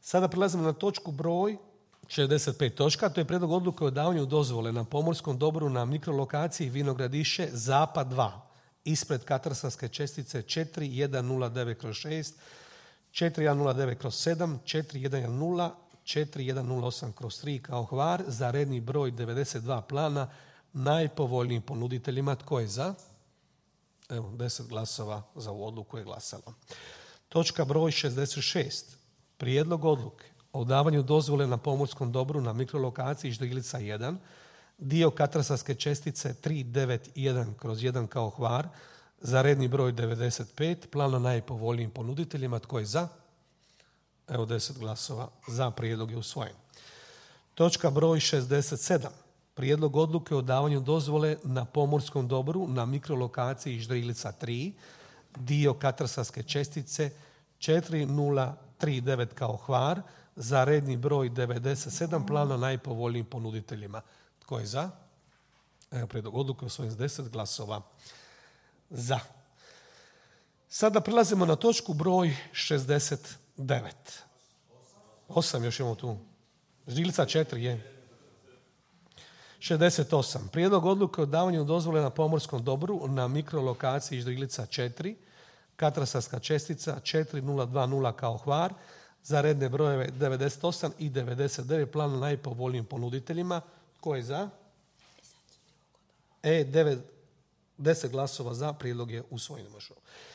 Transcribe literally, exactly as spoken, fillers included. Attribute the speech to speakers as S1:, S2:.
S1: Sada prelazimo na točku broj šezdeset pet točka. To je prijedlog odluke o davanju dozvole na pomorskom dobru na mikrolokaciji Vinogradiše Zapad dva ispred katastarske čestice četiri jedan nula devet kroz šest, četiri jedan nula devet kroz sedam, četiri jedan jedan nula, četiri jedan nula osam kroz tri kao Hvar za redni broj devedeset dva plana najpovoljnijim ponuditeljima. Tko je za? Evo, deset glasova za ovu odluku je glasalo. Točka broj šezdeset šest. Prijedlog odluke o davanju dozvole na pomorskom dobru na mikrolokaciji Ždrilica jedan, dio katastarske čestice tri devet jedan kroz jedan kao Hvar za redni broj devedeset pet, plana najpovoljnijim ponuditeljima. Tko je za? Evo, deset glasova za, prijedlog je usvojen. Točka broj šezdeset sedam. Prijedlog odluke o davanju dozvole na pomorskom dobru na mikrolokaciji Ždrilica tri, dio katastarske čestice četiri nula tri devet kao Hvar za redni broj devedeset sedam, plana najpovoljnijim ponuditeljima. Tko je za? Evo, prijedlog odluke usvojen s deset glasova za. Sada prelazimo na točku broj šezdeset devet. Osam još imamo tu. Ždrilica četiri je. šezdeset osam. Prijedlog odluke o davanju dozvole na pomorskom dobru na mikrolokaciji Ždrilica četiri, katastarska čestica četiri nula dva nula kao Hvar za redne brojeve devedeset osam i devedeset devet, plan najpovoljnijim ponuditeljima. Tko je za? E, devet, deset glasova za, prijedlog je usvojen.